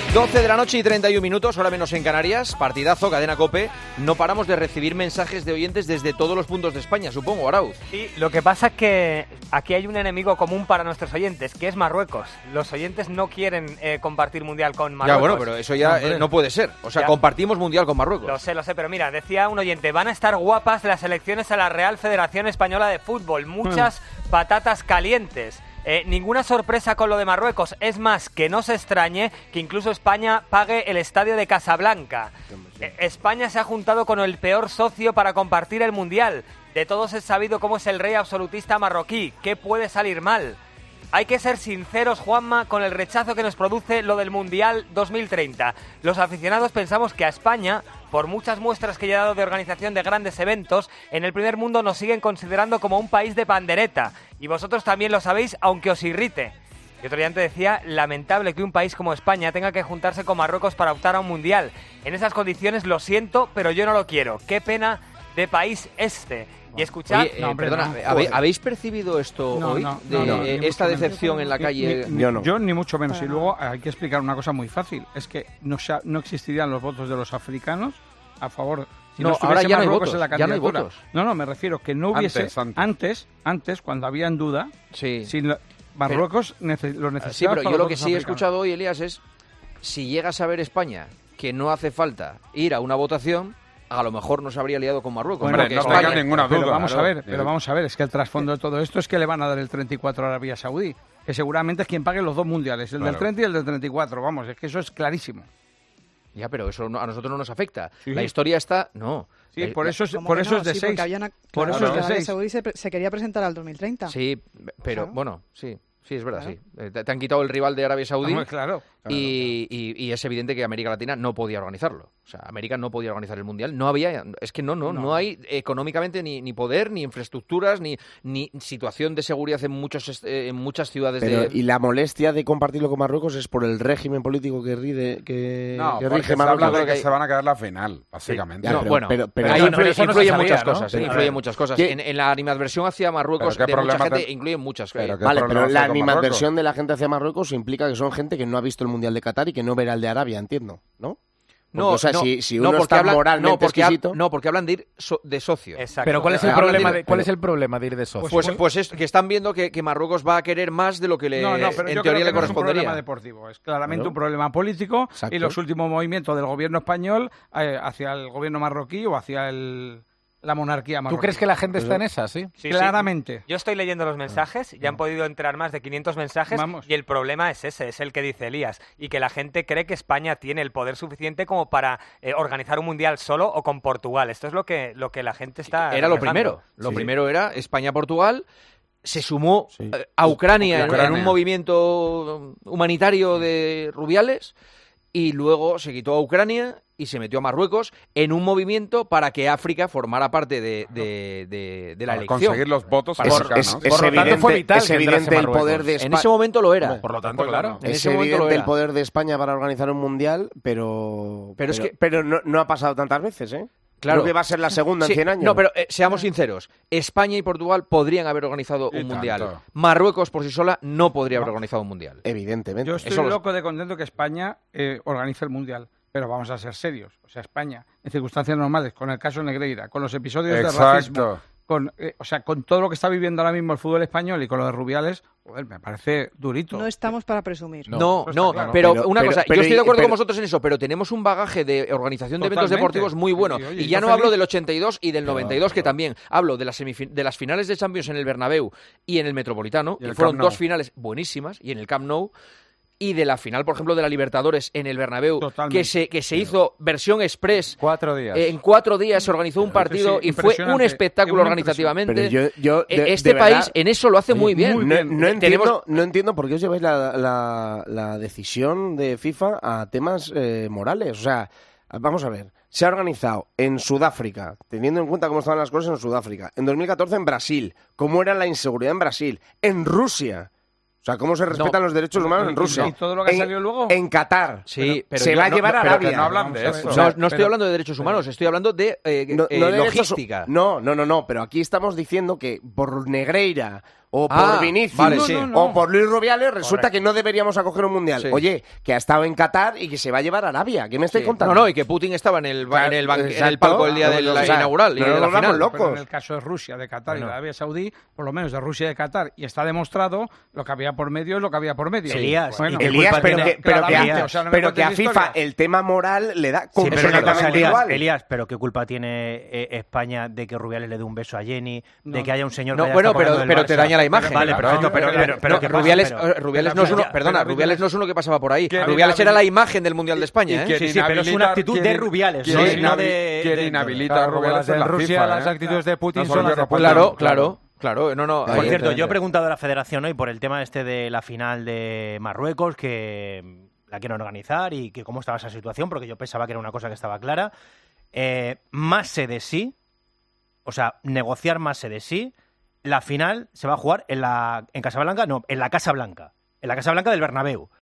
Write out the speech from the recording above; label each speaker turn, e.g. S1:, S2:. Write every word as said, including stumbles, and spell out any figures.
S1: doce de la noche y treinta y un minutos, hora menos en Canarias, partidazo, Cadena COPE. No paramos de recibir mensajes de oyentes desde todos los puntos de España, supongo, Arauz.
S2: Sí, lo que pasa es que aquí hay un enemigo común para nuestros oyentes, que es Marruecos. Los oyentes no quieren eh, compartir mundial con Marruecos.
S1: Ya, bueno, pero eso ya eh, no puede ser. O sea, ya. compartimos mundial con Marruecos.
S2: Lo sé, lo sé, pero mira, decía un oyente, van a estar guapas las elecciones a la Real Federación Española de Fútbol. Muchas mm. patatas calientes. Eh, ninguna sorpresa con lo de Marruecos. Es más, que no se extrañe que incluso España pague el estadio de Casablanca. Eh, España se ha juntado con el peor socio para compartir el Mundial. De todos es sabido cómo es el rey absolutista marroquí. ¿Qué puede salir mal? Hay que ser sinceros, Juanma, con el rechazo que nos produce lo del Mundial dos mil treinta. Los aficionados pensamos que a España, por muchas muestras que he dado de organización de grandes eventos, en el primer mundo nos siguen considerando como un país de pandereta. Y vosotros también lo sabéis, aunque os irrite. Y otro día antes decía, lamentable que un país como España tenga que juntarse con Marruecos para optar a un Mundial. En esas condiciones lo siento, pero yo no lo quiero. Qué pena de país este. Y escuchad...
S1: Oye, eh, no, hombre, perdona, no, ¿habéis, ¿habéis percibido esto
S3: no,
S1: hoy?
S3: No,
S1: de,
S3: no, no,
S1: eh, esta decepción en la calle...
S3: Ni, ni, yo no. Yo ni mucho menos. Y luego hay que explicar una cosa muy fácil. Es que no, no existirían los votos de los africanos a favor... Si
S1: no,
S3: no
S1: ahora ya no hay votos.
S3: En la
S1: ya no hay votos.
S3: No, no, me refiero que no hubiese...
S4: Antes, antes,
S3: antes, antes cuando había en duda,
S1: sí.
S3: sin la, Marruecos pero, nece, lo necesitaba.
S1: Sí, pero
S3: para
S1: yo
S3: los
S1: lo que sí he escuchado hoy, Elías, es si llega a saber España que no hace falta ir a una votación... a lo mejor no se habría liado con Marruecos.
S4: Bueno, no tenga ninguna duda.
S3: Pero vamos
S4: claro.
S3: a ver, pero vamos a ver, es que el trasfondo de todo esto es que le van a dar el treinta y cuatro a Arabia Saudí, que seguramente es quien pague los dos mundiales, el claro. del treinta y el del treinta y cuatro, vamos, es que eso es clarísimo.
S1: Ya, pero eso no, a nosotros no nos afecta.
S3: Sí.
S1: La historia está... No.
S3: Sí,
S1: la,
S3: por eso es, por eso
S5: no?
S3: es de
S5: sí,
S3: seis.
S5: Una...
S3: Por
S5: claro,
S3: eso es de
S5: Arabia
S3: seis.
S5: Saudí se, se quería presentar al dos mil treinta.
S1: Sí, pero claro. bueno, sí. Sí, es verdad,
S5: claro.
S1: sí. Te, te han quitado el rival de Arabia Saudí
S3: no, claro, claro,
S1: y, y, y es evidente que América Latina no podía organizarlo. O sea, América no podía organizar el Mundial. No había, es que no, no, no, no hay económicamente ni, ni poder, ni infraestructuras, ni, ni situación de seguridad en muchos eh, en muchas ciudades.
S6: Pero,
S1: de...
S6: ¿y la molestia de compartirlo con Marruecos es por el régimen político que, ride, que,
S4: no,
S6: que
S4: rige
S6: Marruecos?
S4: Se habla de que
S1: hay...
S4: se van a quedar la final, básicamente.
S6: Sí. Ya,
S1: no,
S6: pero,
S1: bueno,
S6: pero, pero,
S1: pero ahí
S6: pero,
S1: influye,
S6: pero
S1: influye
S6: no
S1: muchas
S6: sabía,
S1: cosas.
S6: ¿no?
S1: ¿eh? Influye muchas cosas. En, en la animadversión hacia Marruecos de mucha gente
S6: te...
S1: incluye muchas.
S6: Pero vale, pero la animadversión de la gente hacia Marruecos implica que son gente que no ha visto el Mundial de Qatar y que no verá el de Arabia, entiendo, ¿no? Porque,
S1: no,
S6: o sea,
S1: no,
S6: si, si uno
S1: no,
S6: está
S1: hablan,
S6: moralmente
S1: no, porque
S6: exquisito...
S1: Ha, no, porque hablan de ir so, de socio.
S2: Exacto.
S7: Pero ¿cuál es el, problema, de, ¿cuál es el problema de ir de socio?
S1: Pues, pues es que están viendo que, que Marruecos va a querer más de lo que le,
S3: no, no, pero
S1: en
S3: yo
S1: teoría
S3: creo que
S1: le
S3: no
S1: correspondería.
S3: Es un problema deportivo, es claramente
S6: ¿No?
S3: un problema político.
S6: Exacto.
S3: Y los últimos movimientos del gobierno español eh, hacia el gobierno marroquí o hacia el... la monarquía marroquí.
S7: ¿Tú crees que la gente está en esa, sí?
S2: Sí,
S3: claramente.
S2: Sí. Yo estoy leyendo los mensajes, ya han podido entrar más de quinientos mensajes. Vamos. Y el problema es ese, es el que dice Elías, y que la gente cree que España tiene el poder suficiente como para eh, organizar un mundial solo o con Portugal. Esto es lo que, lo que la gente está...
S1: Era lo
S2: reflejando.
S1: primero, lo
S6: sí.
S1: primero era España-Portugal, se sumó
S6: sí.
S1: a Ucrania,
S4: Ucrania
S1: en un movimiento humanitario de Rubiales y luego se quitó a Ucrania y se metió a Marruecos en un movimiento para que África formara parte de, de, de, de la
S4: para
S1: elección.
S4: conseguir los votos
S6: es,
S4: africanos.
S6: Es, es
S7: por lo
S6: evidente,
S7: tanto fue vital
S6: es evidente el poder de España.
S1: En ese momento lo era.
S7: Por lo tanto, claro.
S1: En
S6: Es
S1: ese momento lo
S6: evidente
S1: era.
S6: el poder de España para organizar un mundial, pero...
S1: Pero
S6: pero,
S1: es que-
S6: pero no, no ha pasado tantas veces, ¿eh?
S1: Claro.
S6: Creo que va a ser la segunda
S1: Sí,
S6: en cien años.
S1: No, pero eh, seamos sinceros. España y Portugal podrían haber organizado
S4: Y
S1: un mundial.
S4: tanto.
S1: Marruecos por sí sola no podría haber organizado un mundial.
S6: Evidentemente.
S3: Yo estoy
S1: Eso lo-
S3: loco de contento que España eh, organice el mundial. Pero vamos a ser serios. O sea, España, en circunstancias normales, con el caso Negreira, con los episodios de racismo,
S4: Exacto.
S3: con, eh, o sea, con todo lo que está viviendo ahora mismo el fútbol español y con lo de Rubiales, joder, me parece durito.
S5: No estamos para presumir.
S1: No, no,
S3: eso está claro.
S1: pero,
S6: Pero-
S1: una
S6: pero-
S1: cosa,
S6: pero-
S1: yo estoy de acuerdo
S6: pero-
S1: con vosotros en eso, pero tenemos un bagaje de organización de eventos
S3: Totalmente.
S1: deportivos muy bueno.
S3: Sí, oye,
S1: y ya
S3: yo
S1: no hablo
S3: feliz.
S1: del ochenta y dos y del noventa y dos, que también hablo de las, semifin- de las finales de Champions en el Bernabéu y en el Metropolitano,
S4: Y
S1: que
S4: el
S1: fueron
S4: Camp Nou.
S1: dos finales buenísimas, y en el Camp Nou, y de la final, por ejemplo, de la Libertadores en el Bernabéu,
S3: Totalmente.
S1: que se, que se hizo versión express.
S7: Cuatro días.
S1: Eh, En cuatro días se organizó un partido
S3: Sí,
S1: y fue un
S3: impresionante.
S1: espectáculo
S3: Una
S1: organizativamente.
S6: Pero yo, yo,
S1: Eh,
S6: de-
S1: este
S6: de
S1: país
S6: verdad,
S1: en eso lo hace muy bien.
S3: muy
S6: no,
S3: bien.
S6: no entiendo,
S1: Tenemos-
S6: no entiendo por qué os lleváis la, la, la decisión de FIFA a temas eh, morales. O sea, vamos a ver. Se ha organizado en Sudáfrica, teniendo en cuenta cómo estaban las cosas en Sudáfrica. En dos mil catorce en Brasil. Cómo era la inseguridad en Brasil. En Rusia. O sea, cómo se respetan
S1: No.
S6: los derechos humanos en Rusia.
S3: ¿Y todo lo que
S6: en,
S3: salió luego?
S6: En Qatar.
S1: Sí, pero
S6: se
S1: yo
S6: va a
S1: no-
S6: llevar
S1: no,
S6: a
S4: pero
S6: Arabia.
S4: que no hablan de
S3: Vamos a
S4: eso.
S3: ver.
S1: No,
S3: O sea,
S1: no estoy
S3: pero-
S1: hablando de derechos humanos, estoy hablando de eh,
S6: No,
S1: eh,
S6: no de derechos-
S1: logística.
S6: No, no, no, no, pero aquí estamos diciendo que por Negreira o
S1: Ah,
S6: por Vinicius
S1: vale,
S6: no,
S1: sí.
S6: no, no. o por Luis Rubiales, resulta
S2: Correcto.
S6: que no deberíamos acoger un mundial.
S1: Sí.
S6: Oye, que ha estado en Qatar y que se va a llevar a Arabia. ¿Qué me estáis
S1: Sí.
S6: contando?
S1: No, no, y que Putin estaba en el, ba- en el, ban- en el
S6: Exacto.
S1: palco el día de
S6: No,
S1: la
S6: o sea,
S1: inaugural y
S6: no
S1: de
S6: nos
S1: la
S6: volvamos
S1: final.
S6: locos.
S3: Pero en el caso de Rusia, de Qatar y de Arabia Saudí, por lo menos de Rusia y de Qatar, y está demostrado, lo que había por medio es lo que había por medio.
S8: Elías,
S3: Bueno,
S8: ¿y qué
S6: Elías,
S8: culpa
S6: pero
S8: tiene-
S6: que, pero que,
S3: claramente,
S6: a,
S3: o sea, no me
S6: pero que a
S3: cuentes
S6: FIFA
S3: historias.
S6: el tema moral le da
S8: Sí, pero una
S6: completamente
S8: cosa, Elías,
S6: igual.
S8: Elías, pero ¿qué culpa tiene eh, España de que Rubiales le dé un beso a Jenny, de
S3: No.
S8: que haya un señor
S1: No,
S8: que haya
S1: bueno,
S8: estado
S1: pero,
S8: pagando el
S1: pero te
S8: Barça?
S1: daña la imagen.
S8: Vale, perfecto, pero, pero, pero,
S1: no,
S8: ¿qué pasa?
S1: Rubiales,
S8: Pero-
S1: eh, Rubiales no es uno,
S3: pero-
S1: perdona,
S3: pero-
S1: Rubiales no es uno que pasaba por ahí.
S4: Quieren
S1: Rubiales era
S4: inhabilitar-
S1: la imagen del Mundial de España,
S4: y
S1: ¿eh?
S8: Sí, sí, pero es una actitud de
S4: quieren-
S8: Rubiales,
S4: quieren
S8: no de- no
S4: inhabi-
S8: de-
S4: quieren
S8: de-
S4: inhabilitar
S7: Claro,
S4: a Rubiales
S7: como
S4: en
S7: las
S4: la
S7: de Rusia,
S4: FIFA,
S7: las
S4: ¿eh?
S7: actitudes de Putin
S4: No
S7: son las de
S4: volver a
S7: Putin.
S1: Claro, claro, claro. No, no,
S8: Por cierto, yo he
S1: evidentemente.
S8: preguntado a la federación hoy por el tema este de la final de Marruecos, que la quieren organizar y que cómo estaba esa situación, porque yo pensaba que era una cosa que estaba clara. Eh, más se de sí, o sea, negociar más se de sí, la final se va a jugar en la en Casablanca, no, en la Casa Blanca, en la Casa Blanca del Bernabéu.